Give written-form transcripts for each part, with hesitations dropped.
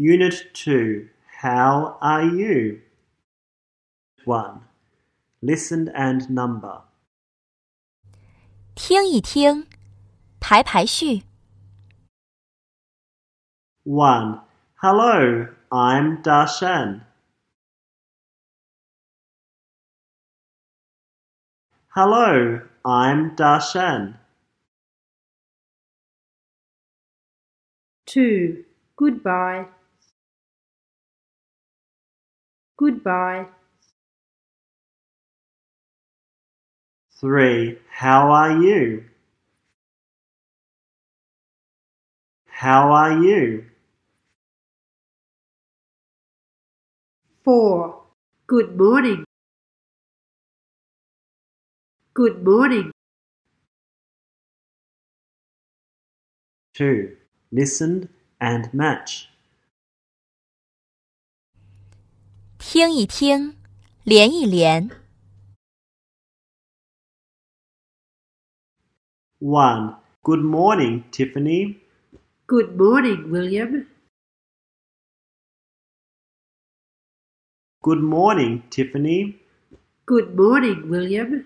Unit 2. How are you? 1. Listen and number. 听一听，排排序。 1. Hello, I'm Darshan. Hello, I'm Darshan. 2. Goodbye. Goodbye. 3. How are you? How are you? 4. Good morning. Good morning. 2. Listen and match. 听一听，连一连。 1. Good morning, Tiffany. Good morning, William. Good morning, Tiffany. Good morning, William.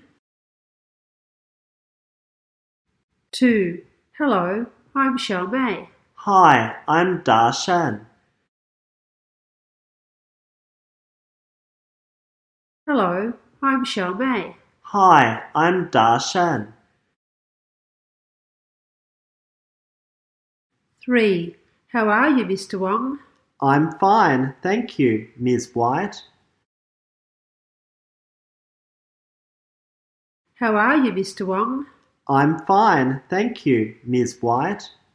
2. Hello, I'm Xiaomei. Hi, I'm Darshan. Hello, I'm Xiaomei. Hi, I'm Darshan. 3. How are you, Mr. Wong? I'm fine, thank you, Ms. White. How are you, Mr. Wong? I'm fine, thank you, Ms. White.